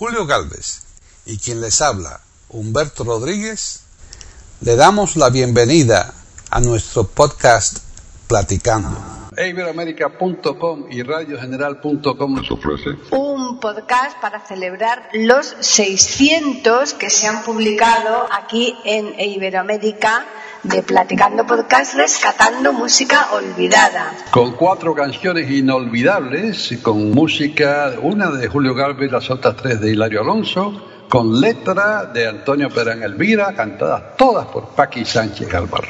Julio Gálvez y quien les habla, Humberto Rodríguez, le damos la bienvenida a nuestro podcast Platicando. Iberoamerica.com y radiogeneral.com nos ofrece un podcast para celebrar los 600 que se han publicado aquí en Iberoamérica de Platicando Podcast, rescatando música olvidada. Con 4 canciones inolvidables, con música, una de Julio Gálvez, las otras 3 de Hilario Alonso, con letra de Antonio Perán Elvira, cantadas todas por Paqui Sánchez Galvarro.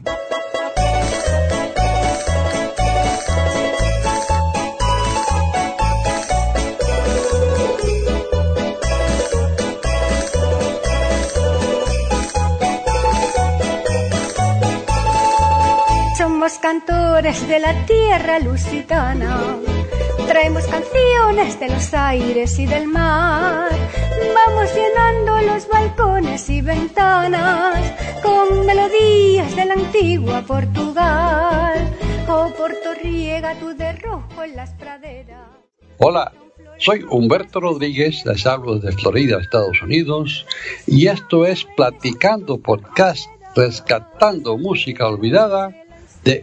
Somos cantores de la tierra lusitana, traemos canciones de los aires y del mar, vamos llenando los balcones y ventanas con melodías de la antigua Portugal. Oh, Portorriega, tú de rojo en las praderas. Hola, soy Humberto Rodríguez, les hablo desde Florida, Estados Unidos, y esto es Platicando Podcast, rescatando música olvidada de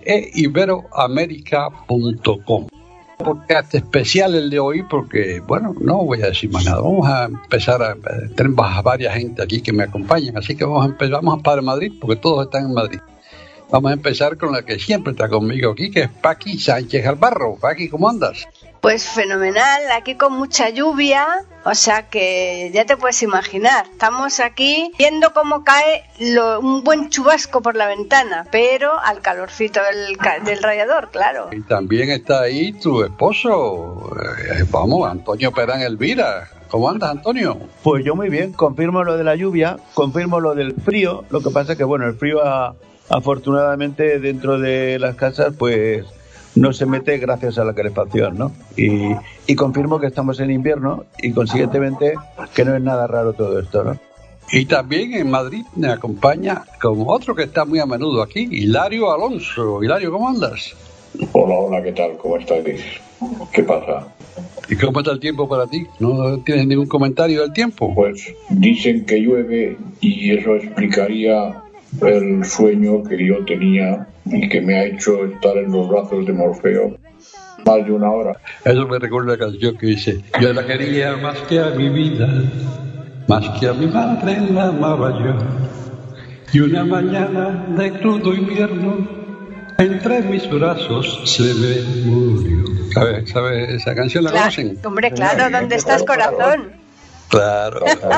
iberoamerica.com. Podcast especial el de hoy porque, bueno, no voy a decir más nada. Vamos a empezar tenemos a varias gente aquí que me acompañan, así que vamos para Madrid porque todos están en Madrid. Vamos a empezar con la que siempre está conmigo aquí, que es Paqui Sánchez Galvarro. Paqui, ¿cómo andas? Pues fenomenal, aquí con mucha lluvia, o sea que ya te puedes imaginar, estamos aquí viendo cómo cae un buen chubasco por la ventana, pero al calorcito del radiador, claro. Y también está ahí tu esposo, Antonio Perán Elvira. ¿Cómo andas, Antonio? Pues yo muy bien, confirmo lo de la lluvia, confirmo lo del frío, lo que pasa es que bueno, el frío afortunadamente dentro de las casas pues no se mete gracias a la calefacción, ¿no? Y confirmo que estamos en invierno y consiguientemente que no es nada raro todo esto, ¿no? Y también en Madrid me acompaña como otro que está muy a menudo aquí, Hilario Alonso. Hilario, ¿cómo andas? Hola, ¿qué tal? ¿Cómo estáis? ¿Qué pasa? ¿Y cómo está el tiempo para ti? ¿No tienes ningún comentario del tiempo? Pues dicen que llueve y eso explicaría el sueño que yo tenía y que me ha hecho estar en los brazos de Morfeo más de una hora. Eso me recuerda la canción que dice: yo la quería más que a mi vida, más que a mi madre la amaba yo, y una mañana de crudo invierno entre mis brazos se me murió. ¿Sabes? ¿Esa canción la conocen? Hombre, claro, ¿dónde estás, corazón? Claro.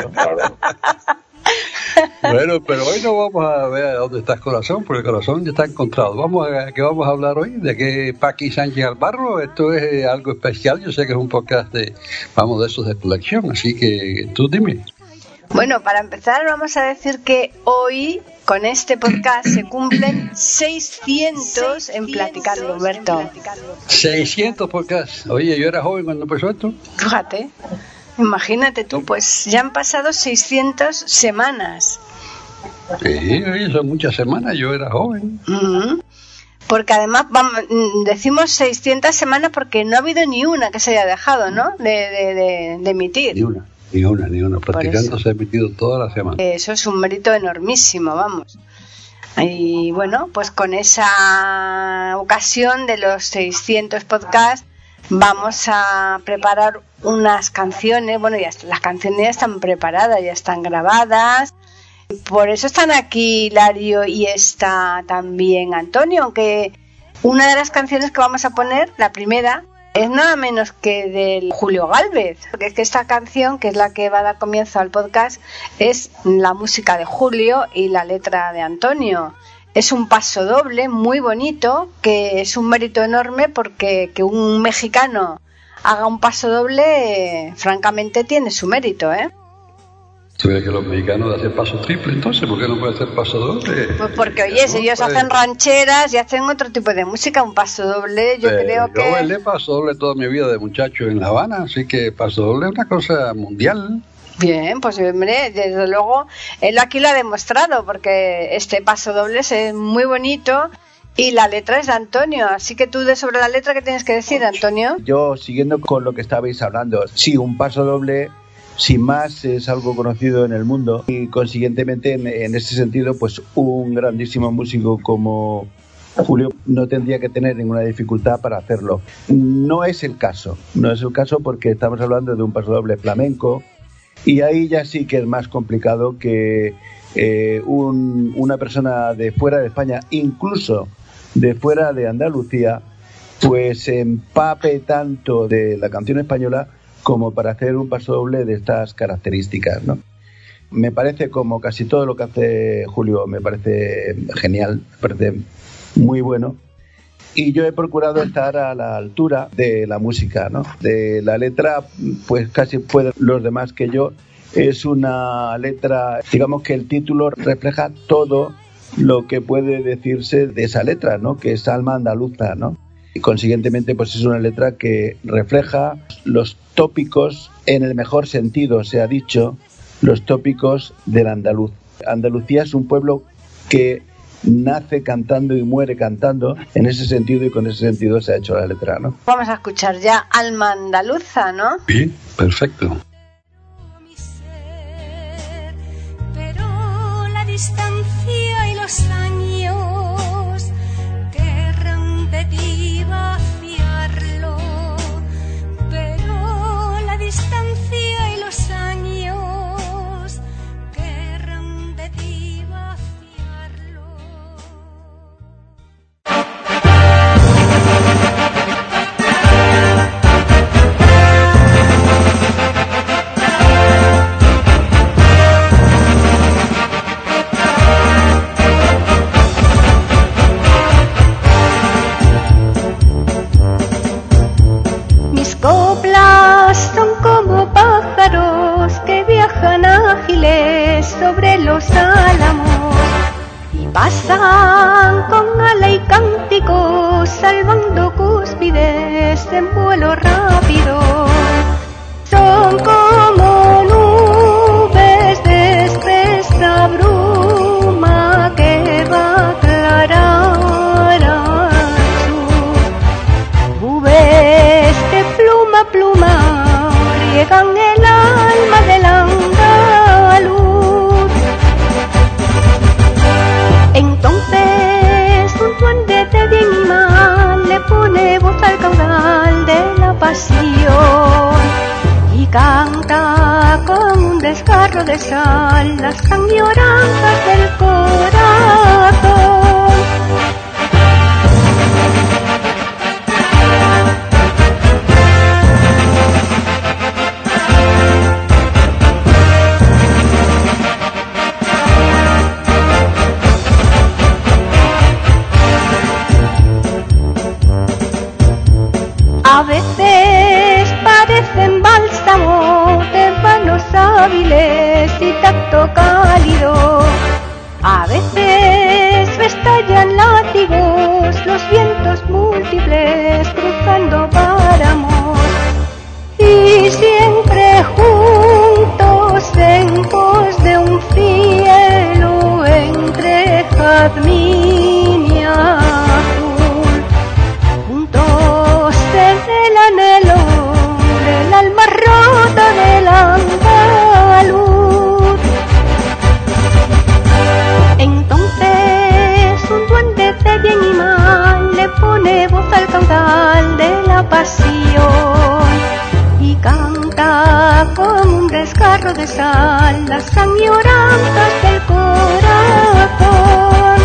Bueno, pero hoy no vamos a ver a dónde está el corazón, porque el corazón ya está encontrado. ¿Qué vamos a hablar hoy? ¿De qué Paqui Sánchez Galvarro? Esto es algo especial. Yo sé que es un podcast de esos de colección, así que tú dime. Bueno, para empezar vamos a decir que hoy con este podcast se cumplen 600 en Platicando, Humberto. 600 podcasts. Oye, yo era joven cuando empezó esto. Fíjate. Imagínate tú, pues ya han pasado 600 semanas. Sí, son muchas semanas, yo era joven. Porque además decimos 600 semanas porque no ha habido ni una que se haya dejado, ¿no? De emitir. Ni una. Platicando se ha emitido toda la semana. Eso es un mérito enormísimo, vamos. Y bueno, pues con esa ocasión de los 600 podcasts vamos a preparar unas canciones. Bueno, las canciones ya están preparadas, ya están grabadas. Por eso están aquí Hilario y está también Antonio, aunque una de las canciones que vamos a poner, la primera, es nada menos que del Julio Gálvez, porque es que esta canción, que es la que va a dar comienzo al podcast, es la música de Julio y la letra de Antonio. Es un pasodoble muy bonito, que es un mérito enorme porque que un mexicano haga un pasodoble, francamente tiene su mérito, ¿eh? ¿Tú crees que los mexicanos hacen paso triple entonces? ¿Por qué no puede hacer paso doble? Pues porque, oye, si ellos hacen rancheras y hacen otro tipo de música, un paso doble, yo creo que... Yo bailé paso doble toda mi vida de muchacho en La Habana, así que paso doble es una cosa mundial. Bien, pues hombre, desde luego, él aquí lo ha demostrado, porque este paso doble es muy bonito y la letra es de Antonio, así que tú sobre la letra, ¿qué tienes que decir, Antonio? Yo, siguiendo con lo que estabais hablando, sí, un paso doble sin más es algo conocido en el mundo y consiguientemente en ese sentido pues un grandísimo músico como Julio no tendría que tener ninguna dificultad para hacerlo. No es el caso porque estamos hablando de un pasodoble flamenco y ahí ya sí que es más complicado que una persona de fuera de España, incluso de fuera de Andalucía, pues se empape tanto de la canción española como para hacer un pasodoble de estas características, ¿no? Me parece, como casi todo lo que hace Julio, me parece genial, me parece muy bueno. Y yo he procurado estar a la altura de la música, ¿no? De la letra, pues casi pueden los demás que yo. Es una letra, digamos que el título refleja todo lo que puede decirse de esa letra, ¿no? Que es alma andaluza, ¿no? Y consiguientemente pues es una letra que refleja los tópicos, en el mejor sentido se ha dicho, los tópicos del andaluz. Andalucía es un pueblo que nace cantando y muere cantando, en ese sentido, y con ese sentido se ha hecho la letra, ¿no? Vamos a escuchar ya Alma Andaluza, ¿no? Bien, perfecto. Pero la distancia y los años querrán de ti vaciarlo, pero la distancia y los años querrán de ti vaciarlo. Coplas son como pájaros que viajan ágiles sobre los álamos y pasan con ala y cántico salvando cúspides en vuelo rápido. Son como nubes de espesa bruma que va a aclarar al sur. Nubes de pluma a pluma riegan el alma del andaluz. Entonces un duende de bien y mal le pone voz al caudal de la pasión y canta con un desgarro de sal las añoranzas del corazón. A veces parecen bálsamo de manos hábiles y tacto cálido. A veces estallan látigos los vientos múltiples cruzando páramos. Y siempre juntos en pos de un cielo entre jazmín y azul. Juntos en el anhelo del alma rota del andaluz. Entonces un duende de bien y mal le pone voz al caudal de la pasión y canta con un desgarro de sal las añoranzas del corazón.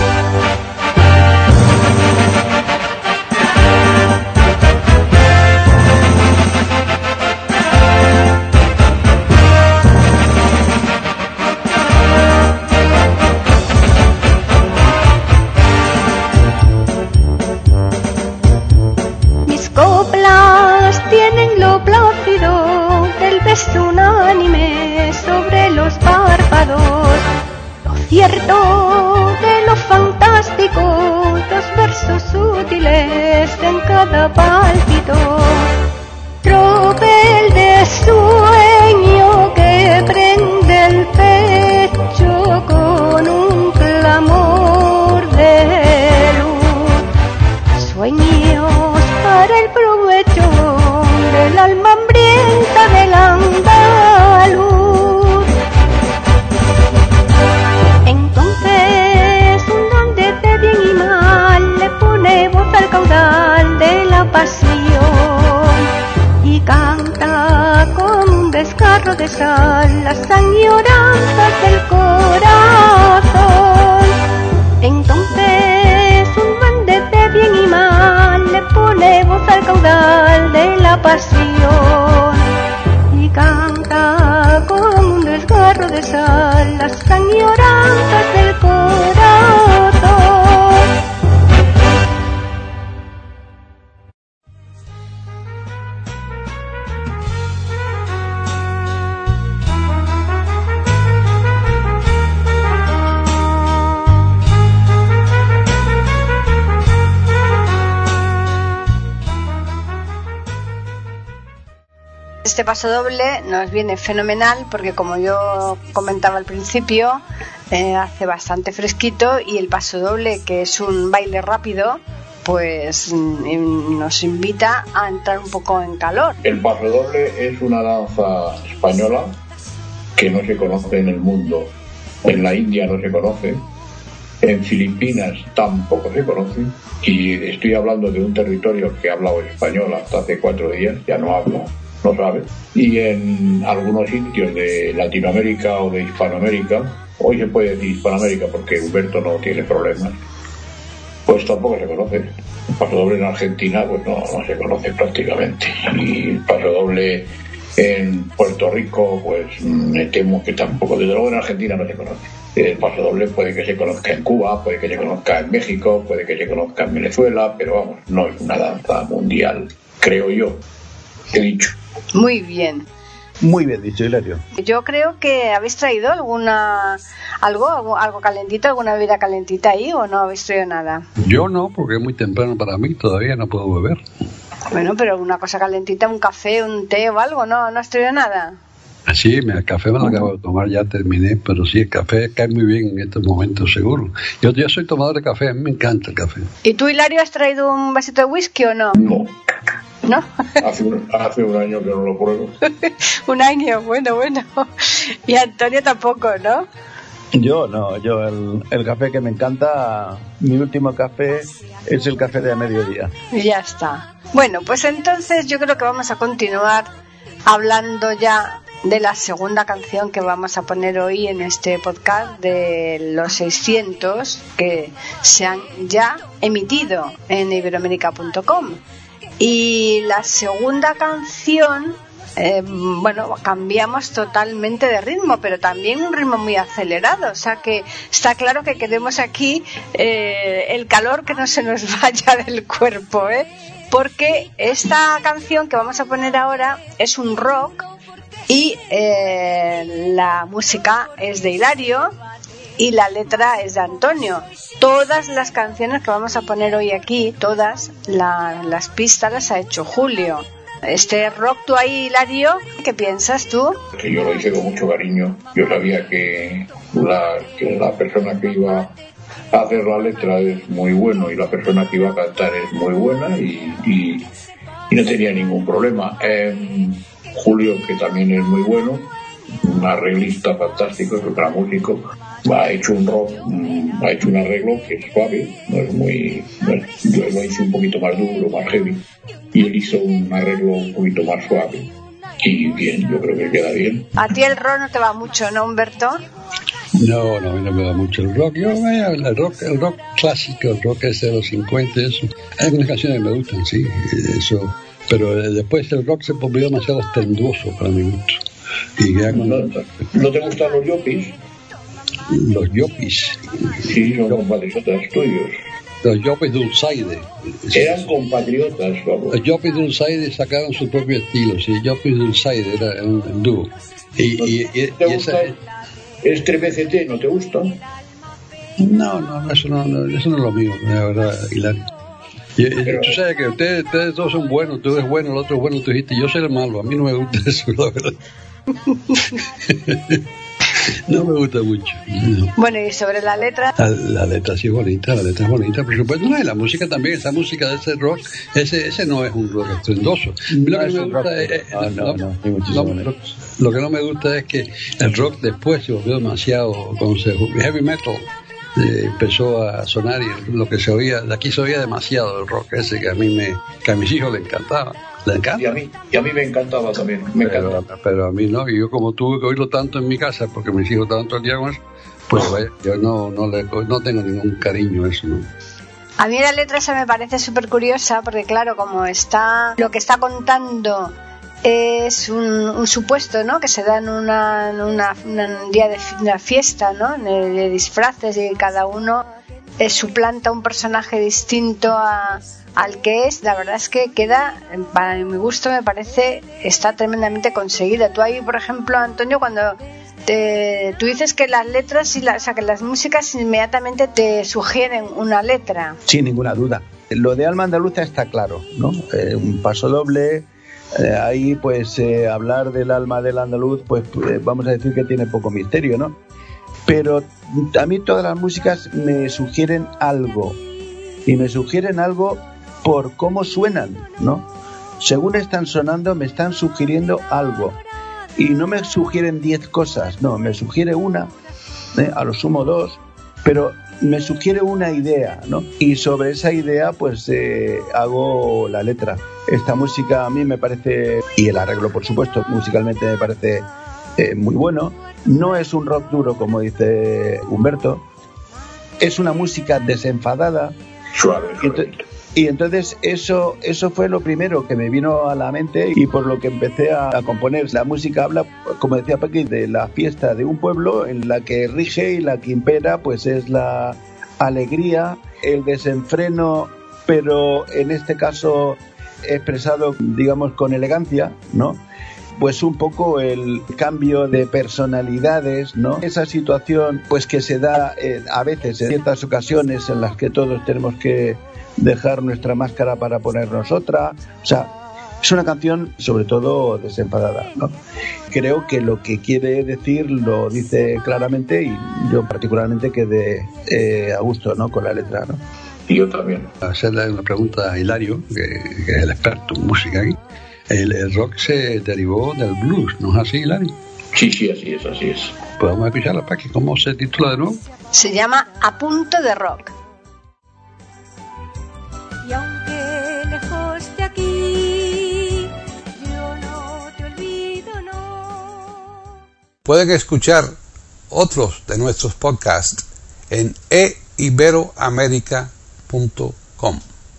Coplas tienen lo plácido del beso unánime sobre los párpados, lo cierto de lo fantástico, los versos útiles en cada pálpito, tropel de sueño que prende el pecho con un clamor de luz, sueños para el provecho del alma hambrienta del andaluz. desgarro de sal las añoranzas del corazón. Entonces un duende de bien y mal le pone voz al caudal de la pasión y canta con un desgarro de sal las añoranzas del corazón. Este paso doble nos viene fenomenal porque, como yo comentaba al principio, hace bastante fresquito, y el paso doble, que es un baile rápido, pues nos invita a entrar un poco en calor. El paso doble es una danza española que no se conoce en el mundo. En la India no se conoce, en Filipinas tampoco se conoce, y estoy hablando de un territorio que ha hablado español hasta hace 4 días, ya no habla, no sabe, y en algunos sitios de Latinoamérica o de Hispanoamérica, hoy se puede decir Hispanoamérica porque Humberto no tiene problemas, pues tampoco se conoce. El paso doble en Argentina pues no se conoce prácticamente, y el paso doble en Puerto Rico pues me temo que tampoco, desde luego en Argentina no se conoce. El paso doble puede que se conozca en Cuba, puede que se conozca en México, puede que se conozca en Venezuela, pero vamos, no es una danza mundial, creo yo. He dicho. Muy bien. Muy bien dicho, Hilario. Yo creo que habéis traído algo calentito, alguna bebida calentita ahí, ¿o no habéis traído nada? Yo no, porque es muy temprano para mí, todavía no puedo beber. Bueno, pero una cosa calentita, un café, un té o algo, ¿no has traído nada? Sí, el café me lo acabo de tomar, ya terminé, pero sí, el café cae muy bien en estos momentos, seguro. Yo soy tomador de café, a mí me encanta el café. ¿Y tú, Hilario, has traído un vasito de whisky o no? No. ¿No? Hace un año que no lo pruebo. Un año, bueno. Y Antonio tampoco, ¿no? Yo no, el café que me encanta, mi último café es el café de a mediodía. Y ya está. Bueno, pues entonces yo creo que vamos a continuar hablando ya de la segunda canción que vamos a poner hoy en este podcast, de los 600 que se han ya emitido en iberoamerica.com. Y la segunda canción, cambiamos totalmente de ritmo, pero también un ritmo muy acelerado. O sea que está claro que queremos aquí el calor que no se nos vaya del cuerpo, porque esta canción que vamos a poner ahora es un rock y la música es de Hilario y la letra es de Antonio. Todas las canciones que vamos a poner hoy aquí, todas las pistas las ha hecho Julio. Este rock, tú ahí, Hilario, ¿qué piensas tú? Que yo lo hice con mucho cariño. Yo sabía que la persona que iba a hacer la letra es muy bueno y la persona que iba a cantar es muy buena, y no tenía ningún problema. Julio, que también es muy bueno, un arreglista fantástico, es otro músico, ha hecho un rock, ha hecho un arreglo que es suave, no es muy, yo lo hice un poquito más duro, más heavy, y él hizo un arreglo un poquito más suave, y bien, yo creo que queda bien. A ti el rock no te va mucho, ¿no, Humberto? No, a mí no me va mucho el rock. El rock clásico, el rock ese de los 50, eso. Hay algunas canciones que me gustan, sí, eso. Pero después el rock se volvió demasiado estenduoso para mi gusto. Y ya ¿No te gustan los yopis? Los yopis. Sí, son compatriotas tuyos. Los yopis de Ulsaide. Eran compatriotas, vamos. Los yopis de Ulsaide sacaron su propio estilo, sí. Yopis de Ulsaide era un dúo. ¿Te gusta Estremecete? ¿No te gusta? No, eso no es lo mío, la verdad, Hilario. Tú sabes que ustedes todos son buenos, tú eres bueno, el otro es bueno, tú dijiste, yo soy el malo, a mí no me gusta eso, la verdad. No me gusta mucho. No. Bueno, y sobre la letra. La letra sí es bonita, por supuesto. No, y la música también, esa música de ese rock, ese no es un rock estrendoso. Lo que no me gusta lo que no me gusta es que el rock después se volvió demasiado, heavy metal empezó a sonar, y lo que se oía, de aquí se oía demasiado el rock ese que a mis hijos les encantaba. ¿Le encanta? Y a mí me encantaba también, me encanta. Pero a mí no, y yo como tuve que oírlo tanto en mi casa, porque mis hijos estaban todo el día con eso, pues vaya, yo no tengo ningún cariño a eso, ¿no? A mí la letra esa me parece súper curiosa, porque claro, como está, lo que está contando es un supuesto, ¿no? Que se da en un día de una fiesta, ¿no? De disfraces, y cada uno suplanta un personaje distinto al que es. La verdad es que queda, para mi gusto, me parece, está tremendamente conseguida. Tú ahí, por ejemplo, Antonio, cuando tú dices que las letras o sea, que las músicas inmediatamente te sugieren una letra. Sin ninguna duda. Lo de Alma Andaluza está claro, ¿no? Un paso doble. Ahí, pues, hablar del alma del andaluz, pues, vamos a decir que tiene poco misterio, ¿no? Pero a mí todas las músicas me sugieren algo. Y me sugieren algo por cómo suenan, ¿no? Según están sonando, me están sugiriendo algo. Y no me sugieren 10 cosas, no, me sugiere una, a lo sumo 2, pero me sugiere una idea, ¿no? Y sobre esa idea, pues, hago la letra. Esta música a mí me parece, y el arreglo, por supuesto, musicalmente me parece muy bueno. No es un rock duro, como dice Humberto. Es una música desenfadada. Suave. Y entonces eso fue lo primero que me vino a la mente, y por lo que empecé a componer. La música habla, como decía Paqui, de la fiesta de un pueblo en la que rige y la que impera, pues, es la alegría, el desenfreno, pero en este caso expresado, digamos, con elegancia, ¿no? Pues un poco el cambio de personalidades, ¿no? Esa situación, pues, que se da a veces en ciertas ocasiones en las que todos tenemos que dejar nuestra máscara para ponernos otra. O sea, es una canción sobre todo desenfadada, ¿no? Creo que lo que quiere decir lo dice claramente, y yo particularmente quedé a gusto, ¿no?, con la letra, ¿no? Y yo también. Hacerle una pregunta a Hilario, que es el experto en música aquí. El rock se derivó del blues, ¿no es así, Hilario? Sí, así es. ¿Podemos escucharla, Paqui? ¿Cómo se titula de nuevo? Se llama A Punto de Rock. Y aunque lejos de aquí, yo no te olvido, no. Pueden escuchar otros de nuestros podcasts en eiberoamerica.com.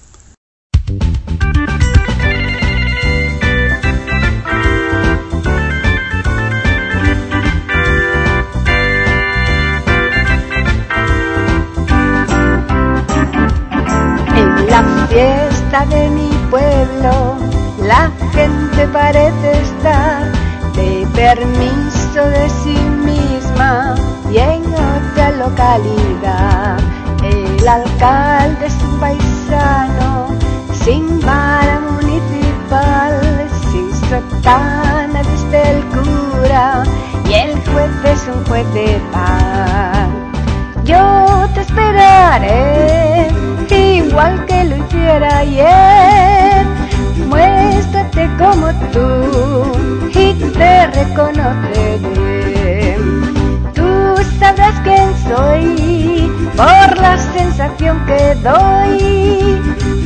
La fiesta de mi pueblo, la gente parece estar de permiso de sí misma y en otra localidad. El alcalde es un paisano, sin vara municipal, sin sotana desde el cura, y el juez es un juez de paz. Yo te esperaré, igual que lo hiciera ayer. Muéstrate como tú y te reconoceré. Tú sabrás quién soy por la sensación que doy.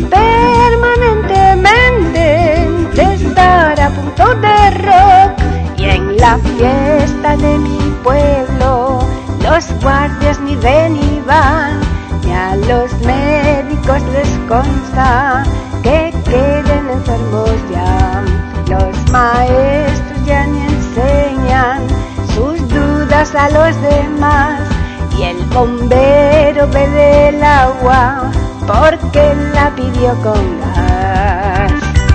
Permanentemente de estar a punto de rock. Y en la fiesta de mi pueblo los guardias ni ven ni van, y a los médicos les consta que queden enfermos ya. Los maestros ya ni enseñan sus dudas a los demás, y el bombero bebe el agua porque la pidió con gas.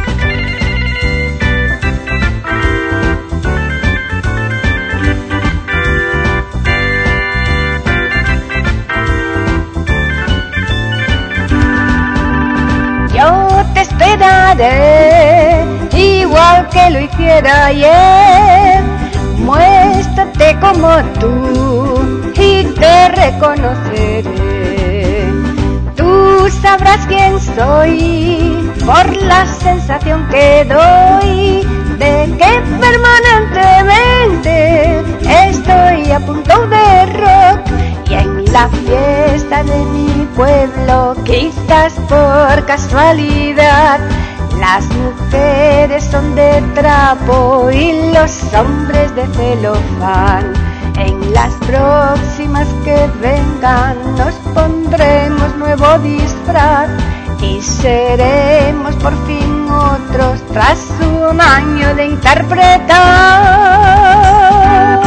Yo te esperaré, igual que lo hiciera ayer. Muéstrate como tú y te reconoceré. Tú sabrás quién soy por la sensación que doy de que permanentemente estoy a punto de rock. Y en la fiesta de mi pueblo, quizás por casualidad, Las mujeres son de trapo y los hombres de celofán. En las próximas que vengan nos pondremos nuevo disfraz y seremos por fin otros tras un año de interpretar.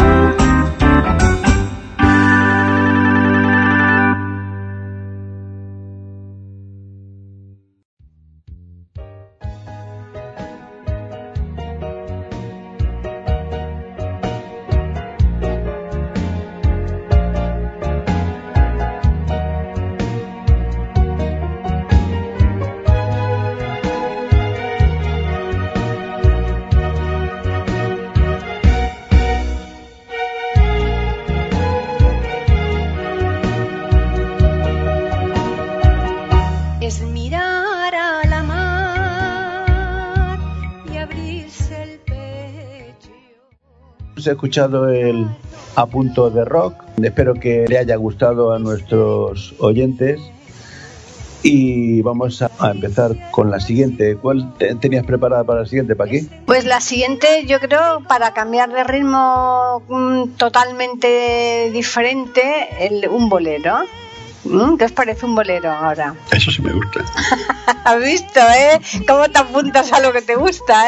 He escuchado el A Punto de Rock. Espero que le haya gustado a nuestros oyentes. Y vamos a empezar con la siguiente. ¿Cuál tenías preparada para la siguiente, Paqui? Pues la siguiente, yo creo, para cambiar de ritmo totalmente diferente, un bolero. ¿Qué os parece un bolero ahora? Eso sí me gusta. ¿Has visto, cómo te apuntas a lo que te gusta,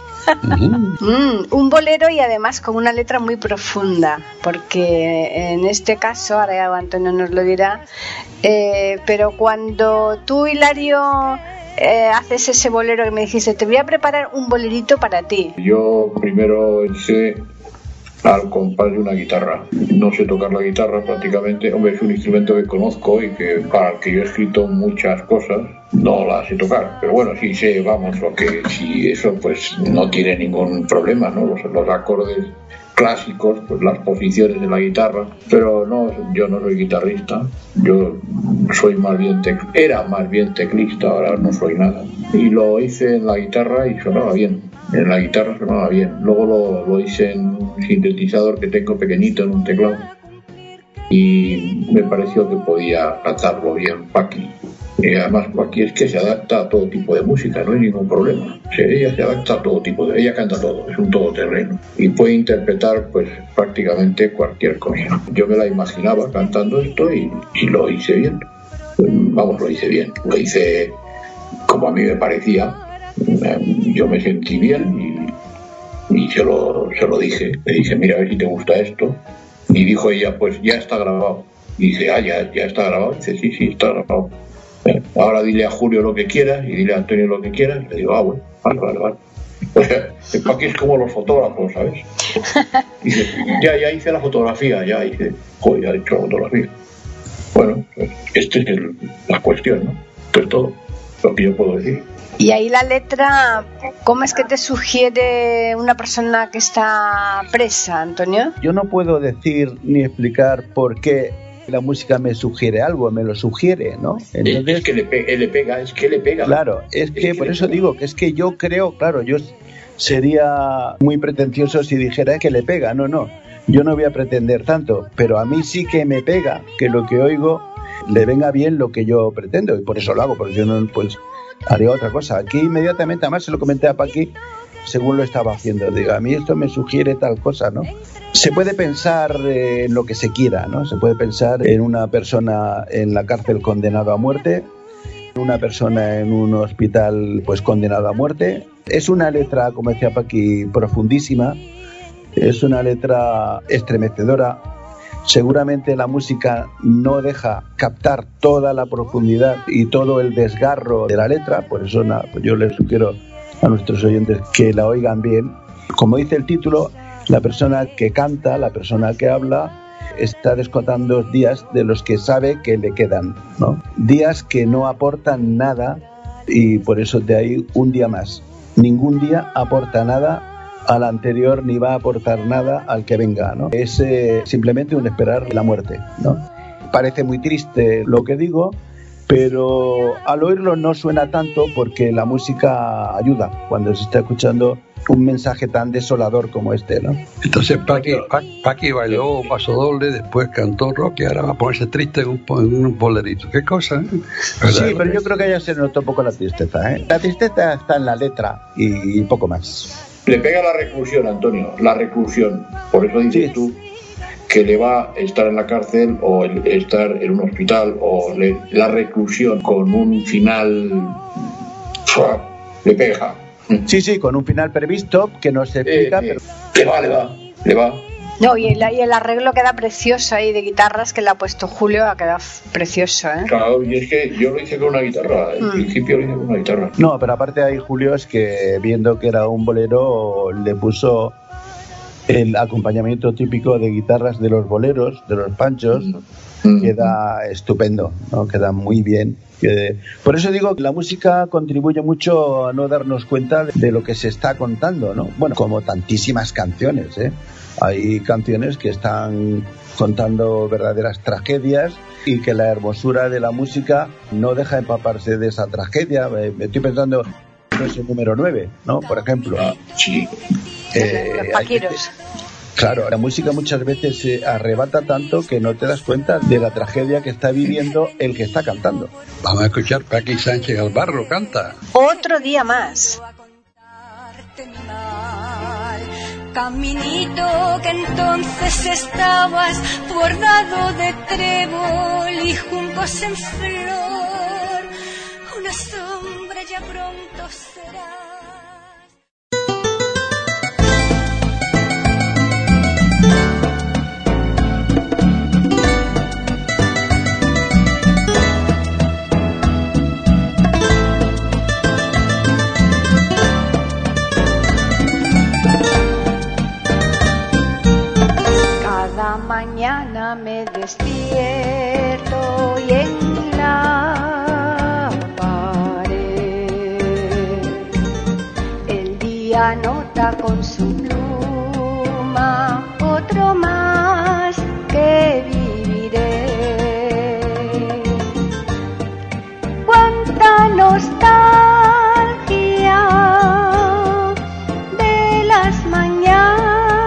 un bolero, y además con una letra muy profunda, porque en este caso, ahora ya Antonio nos lo dirá, pero cuando tú, Hilario, haces ese bolero que me dijiste, te voy a preparar un bolerito para ti. Yo primero sé al compás de una guitarra. No sé tocar la guitarra prácticamente. Hombre, es un instrumento que conozco y que para el que yo he escrito muchas cosas, no la sé tocar. Pero bueno, sí sé, vamos, lo que sí, eso pues no tiene ningún problema, ¿no? Los acordes clásicos, pues las posiciones de la guitarra. Pero no, yo no soy guitarrista. Yo soy era más bien teclista, ahora no soy nada. Y lo hice en la guitarra y sonaba bien. En la guitarra sonaba bien. Luego lo hice en un sintetizador que tengo pequeñito, en un teclado. Y me pareció que podía cantarlo bien Paqui. Y además Paqui es que se adapta a todo tipo de música, no hay ningún problema. Ella se adapta a todo tipo ella canta todo, es un todoterreno. Y puede interpretar pues prácticamente cualquier cosa. Yo me la imaginaba cantando esto y lo hice bien. Vamos, lo hice bien. Lo hice como a mí me parecía. Yo me sentí bien y se lo dije. Le dije, mira, a ver si te gusta esto. Y dijo ella, pues ya está grabado. Y dice, ya está grabado. Dice, sí, está grabado. Ahora dile a Julio lo que quieras y dile a Antonio lo que quieras. Y le digo, bueno, vale. O sea, Paqui es como los fotógrafos, ¿sabes? Dice, ya hice la fotografía, ya he hecho la fotografía. Bueno, pues esta es la cuestión, ¿no? Esto es todo lo que yo puedo decir. Y ahí la letra, ¿cómo es que te sugiere una persona que está presa, Antonio? Yo no puedo decir ni explicar por qué la música me sugiere algo, me lo sugiere, ¿no? Entonces, es que le pega. Claro, es que por eso digo que es que yo creo, claro, yo sería muy pretencioso si dijera que le pega, no. Yo no voy a pretender tanto, pero a mí sí que me pega que lo que oigo le venga bien lo que yo pretendo, y por eso lo hago, porque yo no, pues haría otra cosa. Aquí inmediatamente, además se lo comenté a Paqui según lo estaba haciendo, digo, a mí esto me sugiere tal cosa, ¿no? Se puede pensar en lo que se quiera, ¿no? Se puede pensar en una persona en la cárcel condenado a muerte, una persona en un hospital pues condenado a muerte. Es una letra, como decía Paqui, profundísima, es una letra estremecedora. Seguramente la música no deja captar toda la profundidad y todo el desgarro de la letra, por eso pues yo les sugiero a nuestros oyentes que la oigan bien. Como dice el título, la persona que canta, la persona que habla, está descontando días de los que sabe que le quedan, ¿no? Días que no aportan nada, y por eso de ahí un día más. Ningún día aporta nada al anterior ni va a aportar nada al que venga, ¿no? Es simplemente un esperar la muerte, ¿no? Parece muy triste lo que digo, pero al oírlo no suena tanto porque la música ayuda. Cuando se está escuchando un mensaje tan desolador como este, ¿no? Entonces Paqui bailó paso doble, después cantó rock y ahora va a ponerse triste en un bolerito. ¿Qué cosa? Sí, pero yo creo que ya se notó un poco la tristeza, ¿eh? La tristeza está en la letra y poco más. Le pega la reclusión, Antonio, la reclusión. Por eso dices tú que le va a estar en la cárcel o estar en un hospital o la reclusión con un final le pega. Sí, con un final previsto que no se explica, pero... Le va. No, y el arreglo queda precioso ahí de guitarras que le ha puesto Julio, ha quedado precioso, ¿eh? Claro, y es que yo lo hice con una guitarra, en principio lo hice con una guitarra. No, pero aparte ahí Julio es que viendo que era un bolero le puso el acompañamiento típico de guitarras de los boleros, de los panchos, queda estupendo, ¿no? Queda muy bien. Por eso digo que la música contribuye mucho a no darnos cuenta de lo que se está contando, ¿no? Bueno, como tantísimas canciones, ¿eh? Hay canciones que están contando verdaderas tragedias y que la hermosura de la música no deja empaparse de esa tragedia. Me estoy pensando en ese número 9, ¿no? Por ejemplo. Sí. Los Paquiros. Claro, la música muchas veces se arrebata tanto que no te das cuenta de la tragedia que está viviendo el que está cantando. Vamos a escuchar Paqui Sánchez Galvarro canta. Otro día más. Caminito que entonces estabas bordado de trébol y juncos en flor, una sombra ya pronto será. Mañana me despierto y en la pared el día anota con su pluma otro más que viviré. Cuánta nostalgia de las mañanas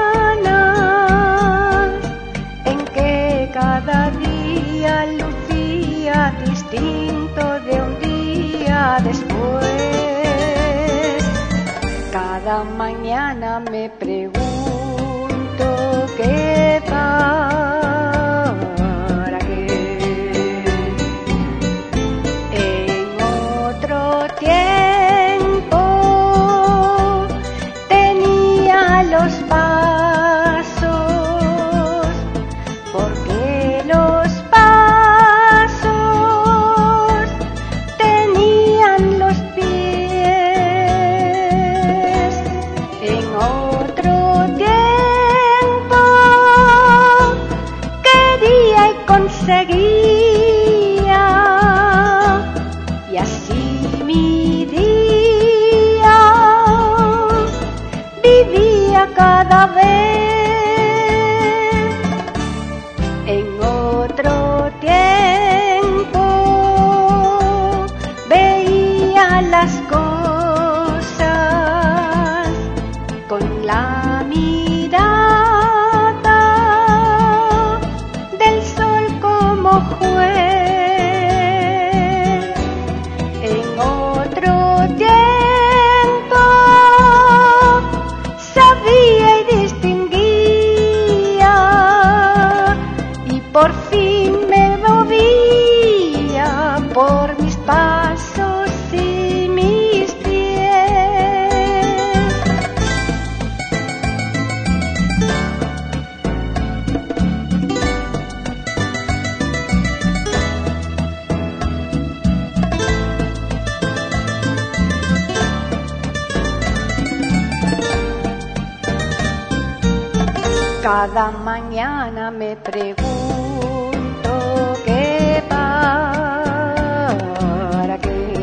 cada día lucía distinto de un día después. Cada mañana me pregunto qué para qué. En otro tiempo tenía los pasos, porque los pasos tenían los pies. En otro tiempo quería y conseguía, y así mi día vivía cada vez. En otro tiempo veía las cosas con la mirada del sol como juez. En otro tiempo sabía y distinguía, y por fin me movía por mis pasos y mis pies. Cada mañana me pregunto qué para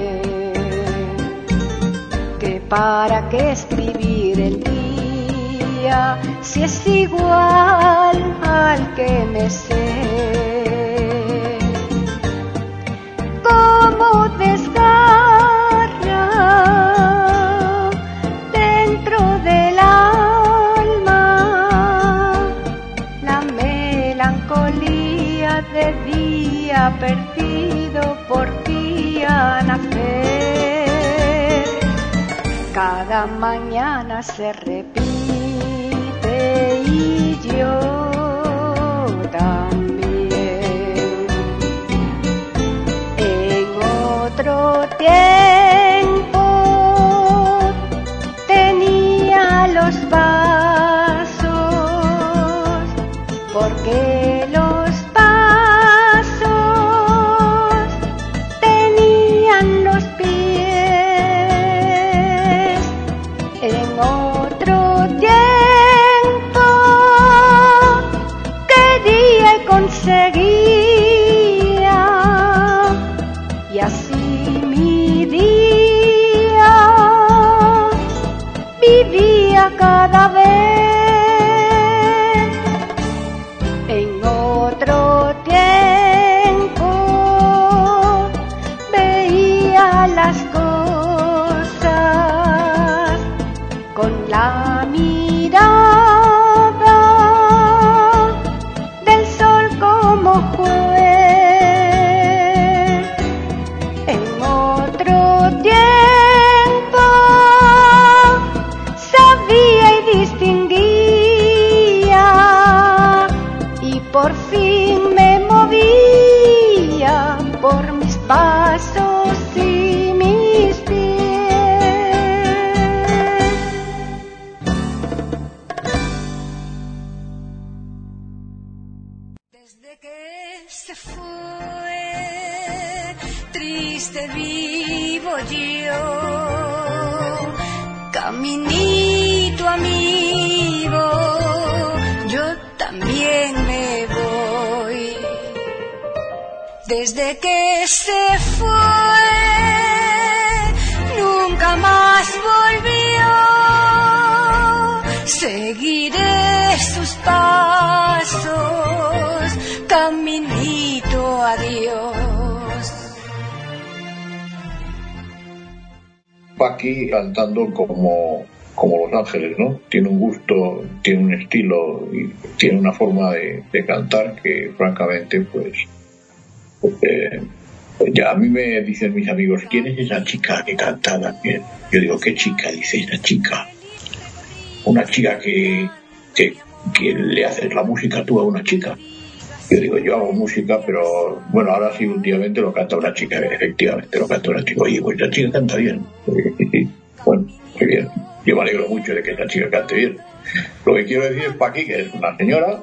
qué escribir el día si es igual al que me sé. Cómo desgarra dentro luna de día perdido por ti a nacer. Cada mañana se repite y yo también. En otro tiempo tenía los pasos, porque los pasos tenían los pies. En otro tiempo quería y conseguía, y así mi día vivía cada vez. En otro tiempo veía las cosas con la mirada del sol como juez. En otro tiempo sabía y distinguía, y por fin me movía por mis pasos y mis pies. Desde que se fue, triste vivo yo, caminito amigo, yo también me voy. Desde que se fue, nunca más volvió. Seguiré sus pasos, caminito adiós. Paqui cantando como Los Ángeles, ¿no? Tiene un gusto, tiene un estilo y tiene una forma de cantar que francamente pues ya a mí me dicen mis amigos, ¿quién es esa chica que canta también? Yo digo, ¿qué chica? Dice, esa chica, una chica que le haces la música tú a una chica. Yo digo, yo hago música, pero bueno, ahora sí, últimamente lo canta una chica, efectivamente lo canta una chica. Oye, pues la chica canta bien. Bueno, muy bien. Yo me alegro mucho de que esta chica cante bien. Lo que quiero decir es Paqui, que es una señora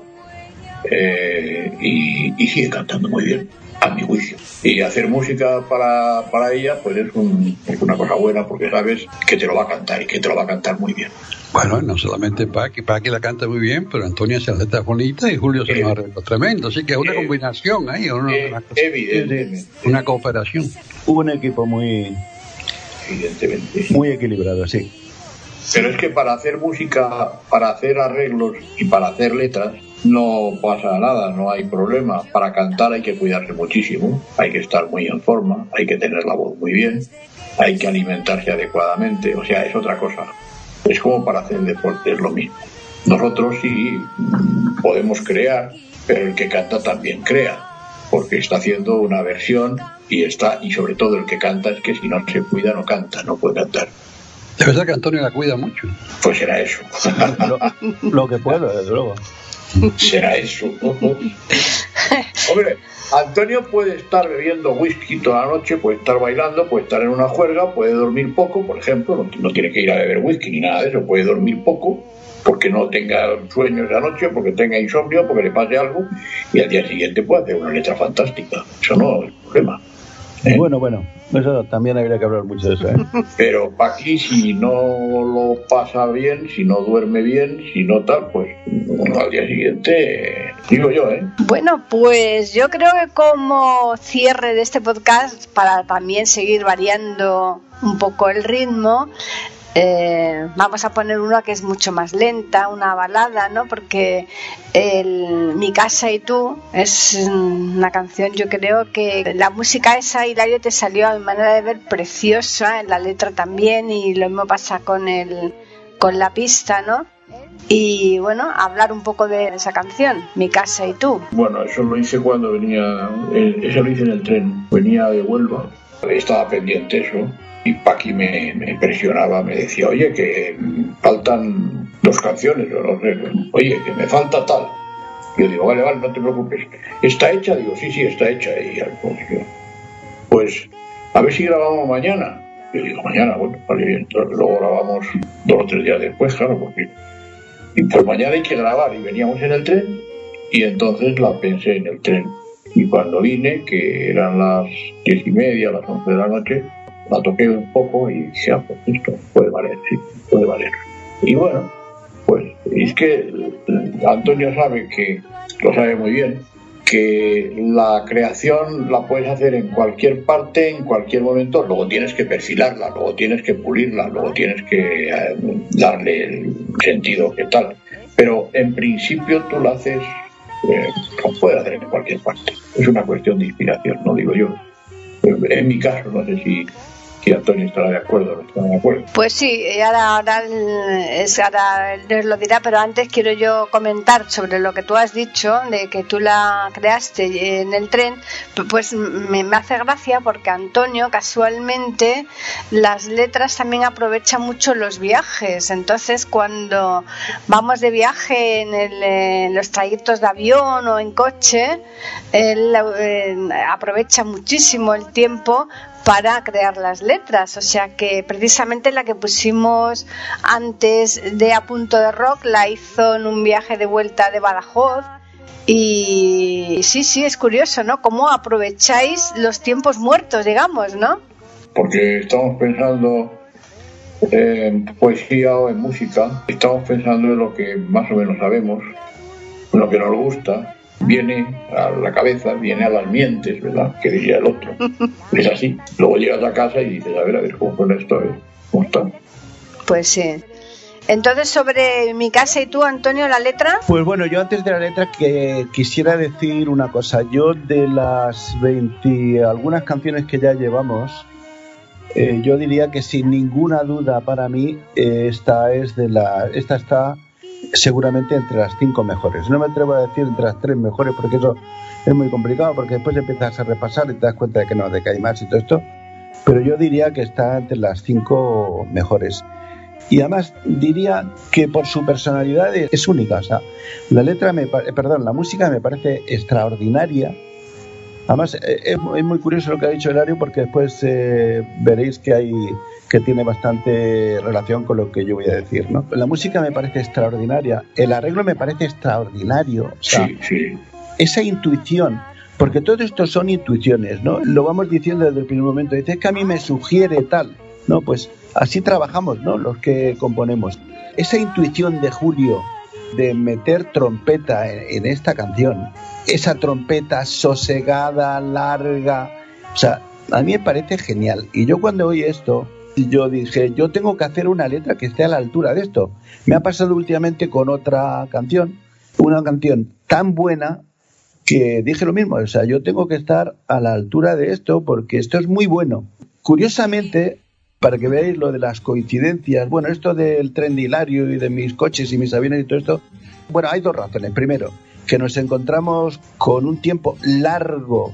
y sigue cantando muy bien, a mi juicio. Y hacer música para ella pues es una cosa buena, porque sabes que te lo va a cantar y que te lo va a cantar muy bien. Bueno, no solamente Paqui la canta muy bien, pero Antonia hace letras bonitas y Julio se nos arregla tremendo, así que es una combinación ahí, evidentemente. Una cooperación. Un equipo muy equilibrado, sí. Pero es que para hacer música, para hacer arreglos y para hacer letras no pasa nada, no hay problema. Para cantar hay que cuidarse muchísimo, hay que estar muy en forma, hay que tener la voz muy bien, hay que alimentarse adecuadamente, o sea, es otra cosa. Es como para hacer deporte, es lo mismo. Nosotros sí podemos crear, pero el que canta también crea, porque está haciendo una versión y sobre todo el que canta es que si no se cuida no canta, no puede cantar. De verdad que Antonio la cuida mucho. Pues será eso. Lo que puedo, desde luego. Será eso. Hombre, Antonio puede estar bebiendo whisky toda la noche, puede estar bailando, puede estar en una juerga, puede dormir poco, por ejemplo, no tiene que ir a beber whisky ni nada de eso, puede dormir poco, porque no tenga sueño esa noche, porque tenga insomnio, porque le pase algo, y al día siguiente puede hacer una letra fantástica. Eso no es problema. Bueno, eso también habría que hablar mucho de eso, Pero Paqui, si no lo pasa bien, si no duerme bien, si no tal, pues al día siguiente, digo yo, Bueno, pues yo creo que como cierre de este podcast, para también seguir variando un poco el ritmo, vamos a poner una que es mucho más lenta, una balada, ¿no? Porque Mi casa y tú es una canción, yo creo que la música esa, Hilario, te salió a mi manera de ver preciosa, en la letra también, y lo mismo pasa con la pista, ¿no? y bueno, hablar un poco de esa canción, Mi casa y tú. Bueno, eso lo hice cuando venía, eso lo hice en el tren, venía de Huelva, estaba pendiente eso, y Paqui me presionaba, me decía, oye, que faltan 2 canciones, o no sé, oye, que me falta tal. Yo digo, vale, no te preocupes, ¿está hecha? Digo, sí, está hecha, y pues a ver si grabamos mañana. Yo digo, mañana, bueno, vale, bien. Entonces, luego grabamos 2 o 3 días después, claro, porque... Y pues mañana hay que grabar, y veníamos en el tren, y entonces la pensé en el tren. Y cuando vine, que eran las 10:30, las 11 de la noche, la toqué un poco y dije, pues esto puede valer, sí, puede valer. Y bueno, pues es que Antonio sabe que, lo sabe muy bien, que la creación la puedes hacer en cualquier parte, en cualquier momento, luego tienes que perfilarla, luego tienes que pulirla, luego tienes que darle el sentido que tal. Pero en principio tú la haces, lo puedes hacer en cualquier parte. Es una cuestión de inspiración, no digo yo. En mi caso, no sé si Antonio estará de acuerdo o no estará de acuerdo. Pues sí, ahora él lo dirá, pero antes quiero yo comentar sobre lo que tú has dicho, de que tú la creaste en el tren. Pues me hace gracia porque Antonio casualmente las letras también aprovecha mucho los viajes. Entonces cuando vamos de viaje en los trayectos de avión o en coche, él aprovecha muchísimo el tiempo para crear las letras, o sea que precisamente la que pusimos antes de A Punto de Rock la hizo en un viaje de vuelta de Badajoz. Y sí, es curioso, ¿no? Cómo aprovecháis los tiempos muertos, digamos, ¿no? Porque estamos pensando en poesía o en música, estamos pensando en lo que más o menos sabemos, en lo que nos gusta. Viene a la cabeza, viene a las mientes, ¿verdad? Que diría el otro. Es así. Luego llegas a casa y dices, a ver, ¿cómo suena esto? ¿Cómo está? Pues sí. Entonces, sobre Mi casa y tú, Antonio, ¿la letra? Pues bueno, yo antes de la letra que quisiera decir una cosa. Yo de las 20 algunas canciones que ya llevamos, yo diría que sin ninguna duda para mí esta está seguramente entre las 5 mejores. No me atrevo a decir entre las 3 mejores porque eso es muy complicado, porque después empiezas a repasar y te das cuenta de que no, de que hay más y todo esto, pero yo diría que está entre las 5 mejores. Y además diría que por su personalidad es única. O sea, la música me parece extraordinaria. Además es muy curioso lo que ha dicho Hilario, porque después veréis que tiene bastante relación con lo que yo voy a decir, ¿no? La música me parece extraordinaria, el arreglo me parece extraordinario, o sea, sí. Esa intuición, porque todo esto son intuiciones, ¿no? Lo vamos diciendo desde el primer momento, dices que a mí me sugiere tal, ¿no? Pues así trabajamos, ¿no? Los que componemos. Esa intuición de Julio de meter trompeta en esta canción, esa trompeta sosegada, larga, o sea, a mí me parece genial. Y yo cuando oí esto, yo dije, yo tengo que hacer una letra que esté a la altura de esto. Me ha pasado últimamente con otra canción, una canción tan buena que dije lo mismo, o sea, yo tengo que estar a la altura de esto porque esto es muy bueno. Curiosamente, para que veáis lo de las coincidencias, bueno, esto del tren de Hilario y de mis coches y mis aviones y todo esto, bueno, hay 2 razones. Primero, que nos encontramos con un tiempo largo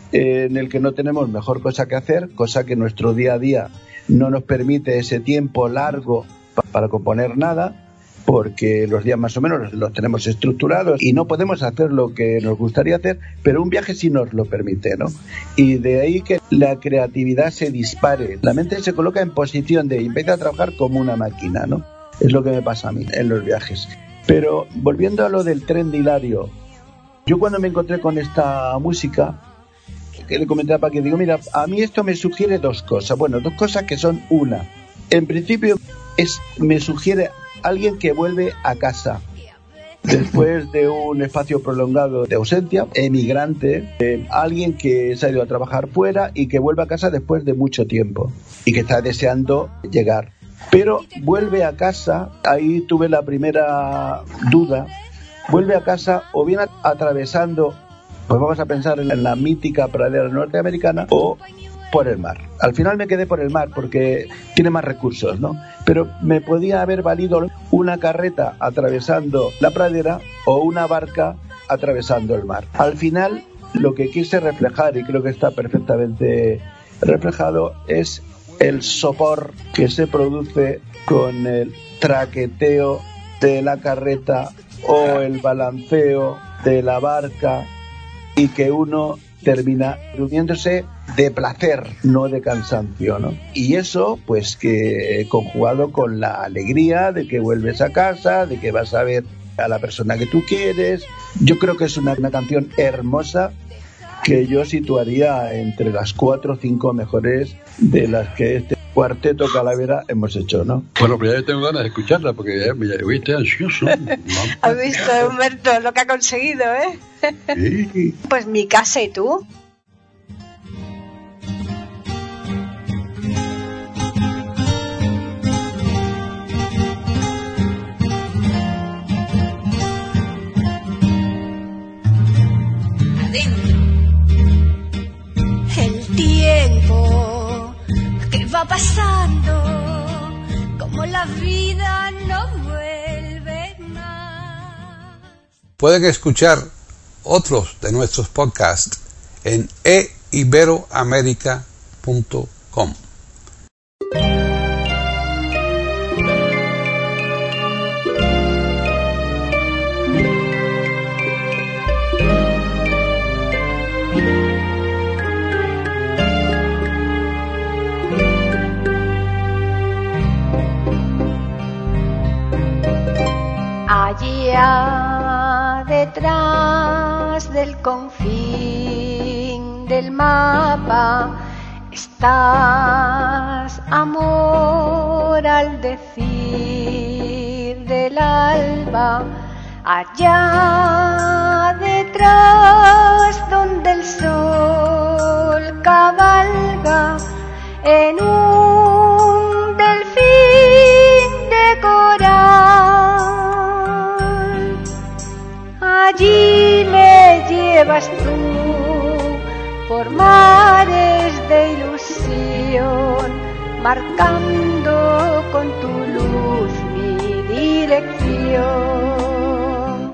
en el que no tenemos mejor cosa que hacer, cosa que nuestro día a día no nos permite ese tiempo largo para componer nada, porque los días más o menos los tenemos estructurados y no podemos hacer lo que nos gustaría hacer, pero un viaje sí nos lo permite, ¿no? Y de ahí que la creatividad se dispare, la mente se coloca en posición de empieza a trabajar como una máquina, ¿no? Es lo que me pasa a mí en los viajes. Pero volviendo a lo del tren de Hilario, yo cuando me encontré con esta música, que le comenté a Paqui, digo, mira, a mí esto me sugiere 2 cosas. Bueno, 2 cosas que son una. En principio, me sugiere alguien que vuelve a casa después de un espacio prolongado de ausencia, emigrante, alguien que se ha ido a trabajar fuera y que vuelve a casa después de mucho tiempo y que está deseando llegar. Pero vuelve a casa, ahí tuve la primera duda, vuelve a casa o bien atravesando, pues vamos a pensar en la mítica pradera norteamericana, o por el mar. Al final me quedé por el mar porque tiene más recursos, ¿no? Pero me podía haber valido una carreta atravesando la pradera o una barca atravesando el mar. Al final, lo que quise reflejar, y creo que está perfectamente reflejado, es el sopor que se produce con el traqueteo de la carreta o el balanceo de la barca, y que uno termina durmiéndose de placer, no de cansancio, ¿no? Y eso, pues, que conjugado con la alegría de que vuelves a casa, de que vas a ver a la persona que tú quieres. Yo creo que es una canción hermosa que yo situaría entre las 4 o 5 mejores de las que este Cuarteto Calavera hemos hecho, ¿no? Bueno, pues ya tengo ganas de escucharla porque ya estoy ansioso. ¿Has visto, Humberto, lo que ha conseguido, eh? Sí. Pues Mi casa y tú. El tiempo que va pasando, como la vida no vuelve más. Pueden escuchar otros de nuestros podcasts en eiberoamerica.com. Allá detrás del confín del mapa estás, amor, al decir del alba. Allá detrás donde el sol cabalga en un delfín de coral. Allí me llevas tú por mares de ilusión, marcando con tu luz mi dirección.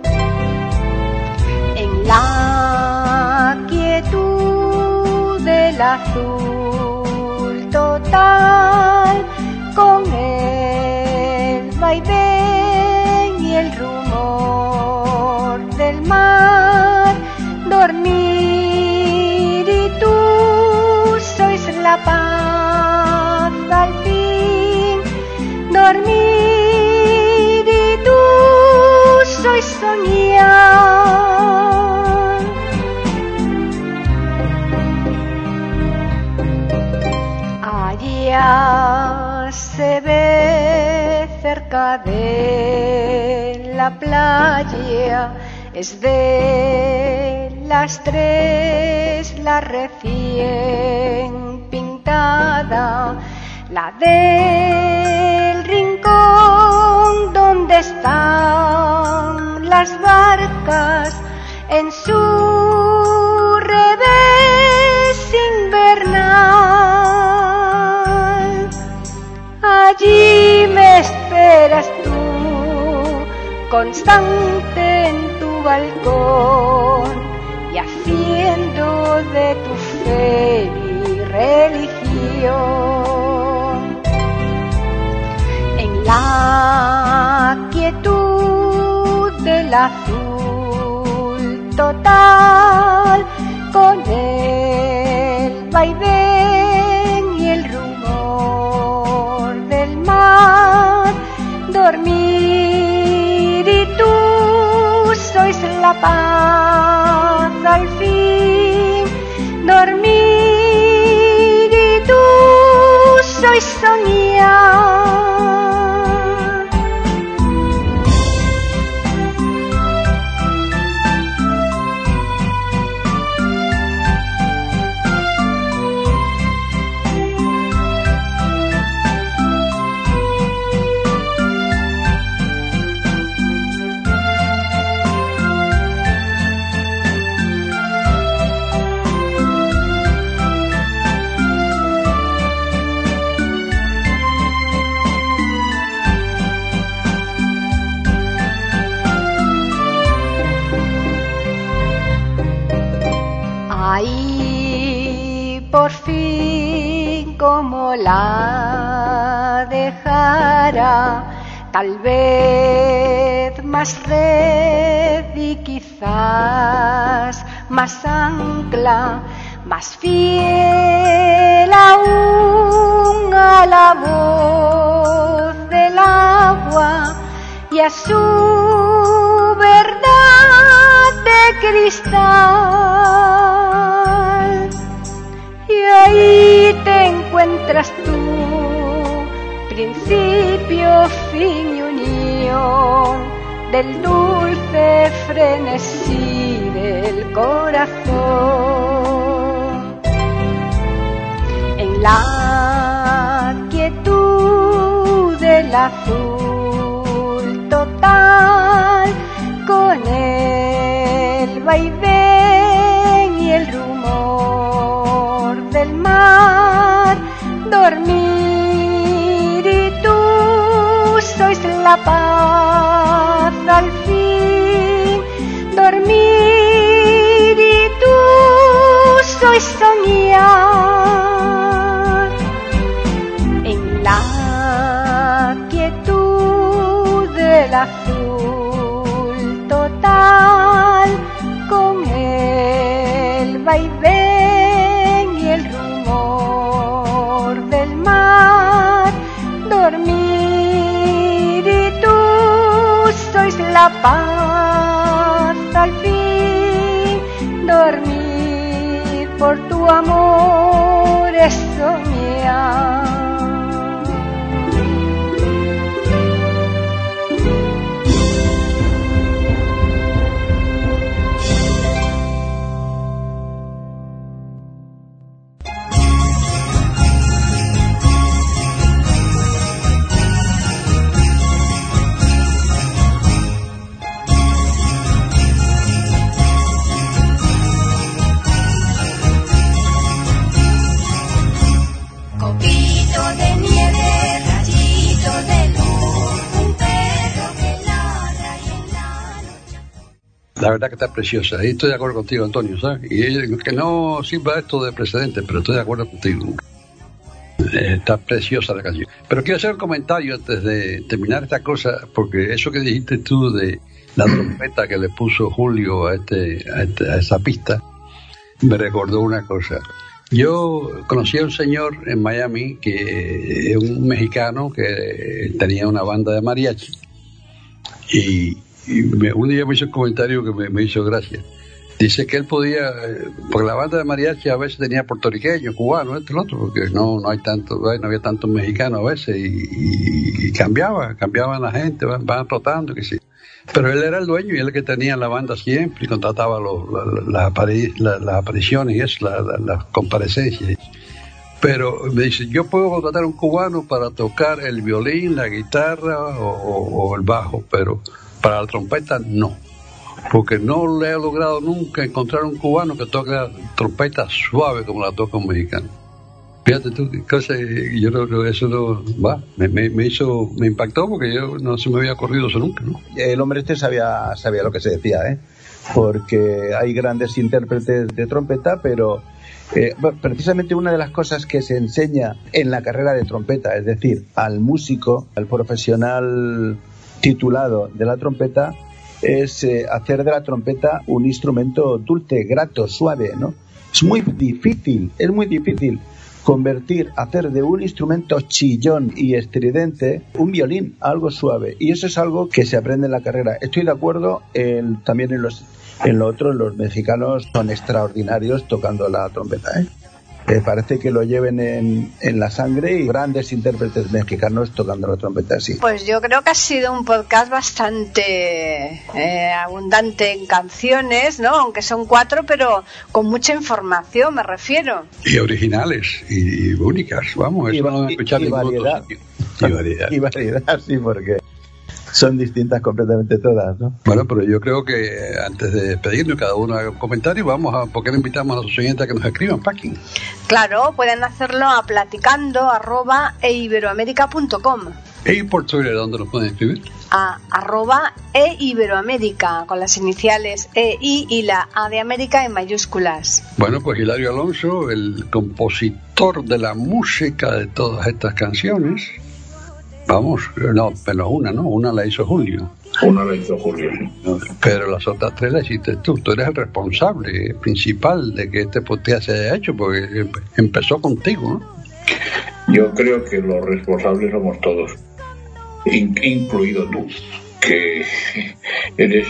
En la quietud del azul total, con el vaivén y el rumor del mar, dormir y tú sois la paz al fin. Dormir y tú sois soñar. Allá se ve cerca de la playa, es de las 3 la recién pintada, la del rincón donde están las barcas en su revés invernal. Allí me esperas tú, constante en tu balcón, y haciendo de tu fe mi religión. En la quietud del azul total, con el vaivén y el rumor del mar, dormir y tú sois la paz al fin. Dormir y tú sois soñar. por fin cómo la dejara, tal vez más red y quizás más ancla, más fiel aún a la voz del agua y a su verdad de cristal. Y ahí te encuentras tú, principio, fin y unión del dulce frenesí del corazón. En la quietud del azul total, con el vaivén y el rumor del mar, dormir y tú sois la paz al fin, dormir y tú sois soñar. En la quietud del azul total, con el vaivén y el rumor del mar, dormir y tú sois la paz al fin, dormir por tu amor es soñar. La verdad que está preciosa. Y estoy de acuerdo contigo, Antonio, ¿sabes? Y que no sirva esto de precedente, pero estoy de acuerdo contigo. Está preciosa la canción. Pero quiero hacer un comentario antes de terminar esta cosa, porque eso que dijiste tú de la trompeta que le puso Julio a esa pista, me recordó una cosa. Yo conocí a un señor en Miami, que es un mexicano que tenía una banda de mariachi. Y un día me hizo un comentario que me hizo gracia. Dice que él podía, porque la banda de mariachi a veces tenía puertorriqueños, cubanos, el otro, porque no había tantos mexicanos a veces, y cambiaban la gente, van rotando, que sí. Pero él era el dueño y él el que tenía la banda siempre y contrataba las apariciones y eso, las comparecencias. Pero me dice, yo puedo contratar a un cubano para tocar el violín, la guitarra o el bajo, pero para la trompeta no, porque no le he logrado nunca encontrar un cubano que toque la trompeta suave como la toca un mexicano. Fíjate tú, qué cosa, yo no, eso no va, me impactó porque yo no se me había ocurrido eso nunca, ¿no? El hombre sabía lo que se decía, porque hay grandes intérpretes de trompeta, pero precisamente una de las cosas que se enseña en la carrera de trompeta, es decir, al músico, al profesional titulado de la trompeta, es hacer de la trompeta un instrumento dulce, grato, suave, ¿no? Es muy difícil hacer de un instrumento chillón y estridente un violín, algo suave, y eso es algo que se aprende en la carrera. Estoy de acuerdo también en lo otro, los mexicanos son extraordinarios tocando la trompeta, parece que lo lleven en la sangre, y grandes intérpretes mexicanos tocando la trompeta así. Pues yo creo que ha sido un podcast bastante abundante en canciones, ¿no? Aunque son 4, pero con mucha información, me refiero. Y originales, y únicas, vamos, eso no escuchar y variedad. Y variedad, sí, porque son distintas completamente todas, ¿no? Bueno, pero yo creo que antes de despedirnos, cada uno haga un comentario, ¿por qué no invitamos a los oyentes a que nos escriban, Paqui? Claro, pueden hacerlo a platicando@eiberoamerica.com. ¿Y por Twitter dónde lo pueden escribir? A @eiberoamérica, con las iniciales EI y la A de América en mayúsculas. Bueno, pues Hilario Alonso, el compositor de la música de todas estas canciones. Vamos, no, pero una la hizo Julio. Una la hizo Julio, sí. Pero las otras 3 las hiciste tú. Tú eres el responsable principal de que este podcast se haya hecho, porque empezó contigo, ¿no? Yo creo que los responsables somos todos, incluido tú, que eres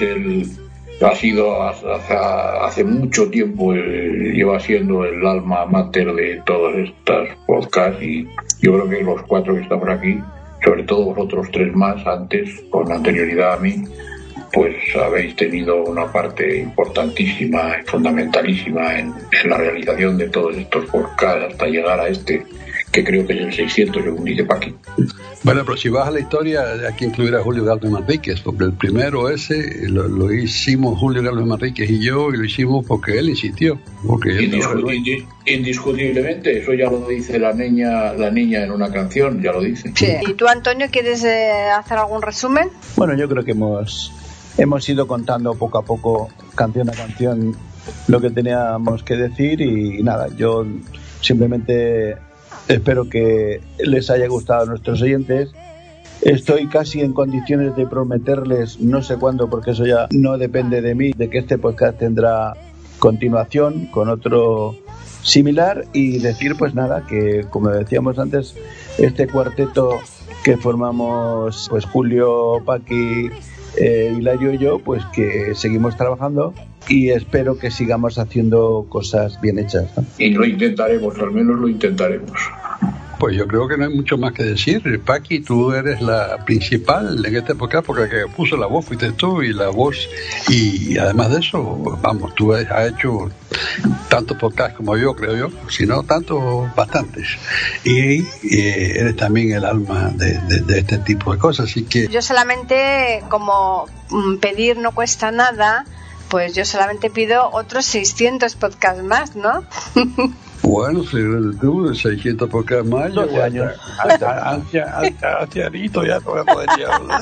hace mucho tiempo lleva siendo el alma mater de todas estas podcasts, y yo creo que los 4 que estamos aquí, sobre todo vosotros 3 más antes, con anterioridad a mí, pues habéis tenido una parte importantísima y fundamentalísima en la realización de todos estos podcasts hasta llegar a este, que creo que es el 600, según dice Paqui. Bueno, pero si vas a la historia, hay que incluir a Julio Galvez Manríquez, porque el primero ese lo hicimos Julio Galvez Manríquez y yo, y lo hicimos porque él insistió. Indiscutiblemente, eso ya lo dice la niña en una canción, ya lo dice. Sí. ¿Y tú, Antonio, quieres hacer algún resumen? Bueno, yo creo que hemos ido contando poco a poco, canción a canción, lo que teníamos que decir, y nada, yo simplemente espero que les haya gustado a nuestros oyentes. Estoy casi en condiciones de prometerles, no sé cuándo, porque eso ya no depende de mí, de que este podcast tendrá continuación con otro similar, y decir pues nada, que como decíamos antes, este cuarteto que formamos pues Julio, Paqui, Hilario y yo, pues que seguimos trabajando y espero que sigamos haciendo cosas bien hechas, ¿no? Y lo intentaremos, al menos lo intentaremos. Pues yo creo que no hay mucho más que decir. Paqui, tú eres la principal en este podcast, porque el que puso la voz fuiste tú, y la voz, y además de eso, vamos, tú has hecho tantos podcasts como yo, creo yo, si no tantos, bastantes, y eres también el alma de este tipo de cosas, así que yo solamente, como pedir no cuesta nada, pues yo solamente pido otros 600 podcasts más, ¿no? Bueno, si tú 600 podcasts más, 12 años. Ancianito ya no me podría hablar.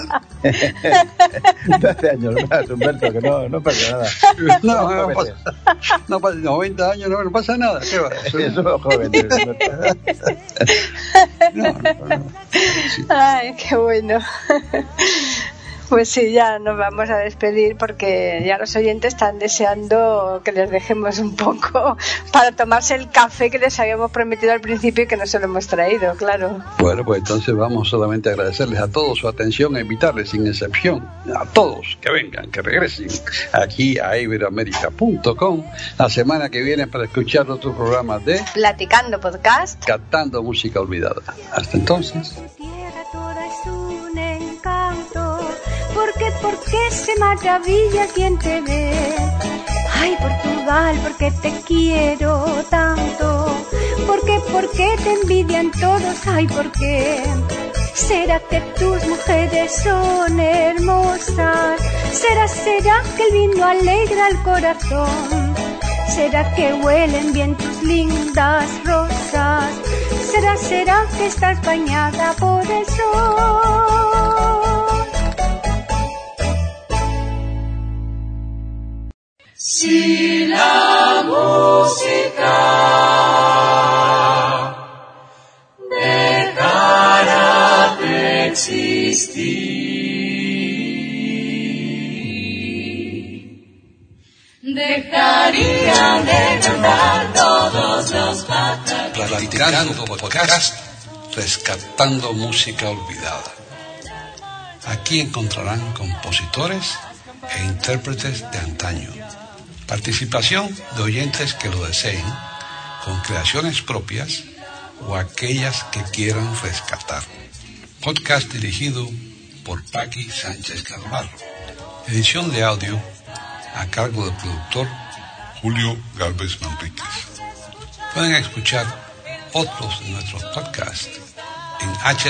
12 años más, Humberto, que no pasa nada. No pasa 90 años, no pasa nada. ¿Qué va? Eso joven. No. Sí. Ay, qué bueno. Pues sí, ya nos vamos a despedir, porque ya los oyentes están deseando que les dejemos un poco para tomarse el café que les habíamos prometido al principio y que no se lo hemos traído, claro. Bueno, pues entonces vamos solamente a agradecerles a todos su atención, e invitarles sin excepción a todos que vengan, que regresen aquí a iberoamerica.com la semana que viene para escuchar otro programa de Platicando Podcast, Cantando Música Olvidada. Hasta entonces. Porque se maravilla quien te ve. Ay, Portugal, porque te quiero tanto. Porque te envidian todos. Ay, ¿por qué? ¿Será que tus mujeres son hermosas? ¿Será que el vino alegra el corazón? ¿Será que huelen bien tus lindas rosas? ¿Será que estás bañada por el sol? Si la música dejara de existir, dejarían de cantar todos los pájaros. Platicando Podcast, rescatando música olvidada. Aquí encontrarán compositores e intérpretes de antaño. Participación de oyentes que lo deseen, con creaciones propias o aquellas que quieran rescatar. Podcast dirigido por Paqui Sánchez Carvalho. Edición de audio a cargo del productor Julio Galvez Manríquez. Pueden escuchar otros de nuestros podcasts en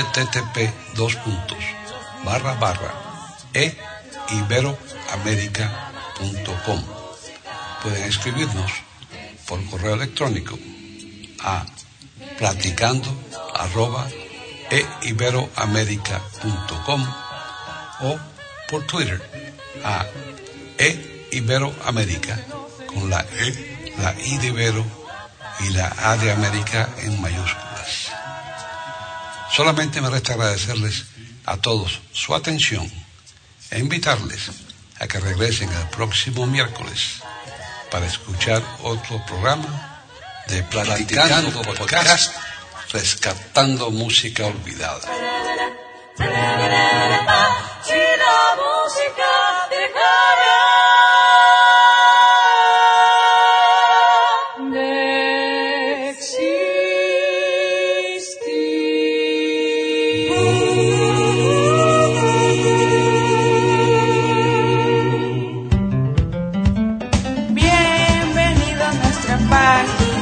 http://iberoamerica.com. Pueden escribirnos por correo electrónico a platicando@eiberoamerica.com. eiberoamerica.com o por Twitter a eiberoamerica con la E, la I de Ibero y la A de América en mayúsculas. Solamente me resta agradecerles a todos su atención e invitarles a que regresen el próximo miércoles para escuchar otro programa de Platicando Podcast, rescatando música olvidada. Si la música dejara de existir. Bienvenido a nuestra página.